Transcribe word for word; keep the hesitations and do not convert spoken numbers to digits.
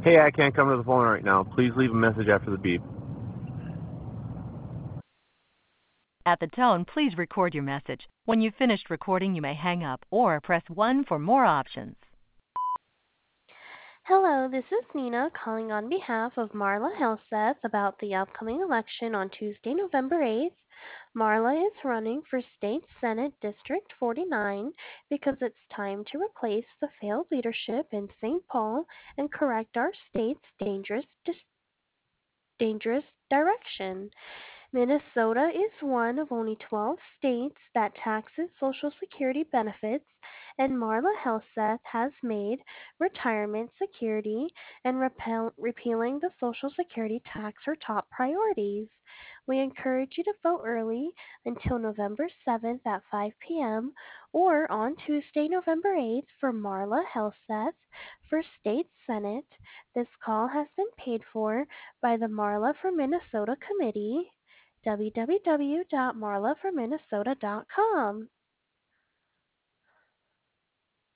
Hey, I can't come to the phone right now. Please leave a message after the beep. At the tone, please record your message. When you've finished recording, you may hang up or press one for more options. Hello, this is Nina calling on behalf of Marla Helseth about the upcoming election on Tuesday, November eighth. Marla is running for State Senate District forty-nine because it's time to replace the failed leadership in Saint Paul and correct our state's dangerous, dis- dangerous direction. Minnesota is one of only twelve states that taxes Social Security benefits, and Marla Helseth has made retirement security and repel, repealing the Social Security tax her top priorities. We encourage you to vote early until November seventh at five p.m. or on Tuesday, November eighth for Marla Helseth for State Senate. This call has been paid for by the Marla for Minnesota Committee w w w dot marla for minnesota dot com.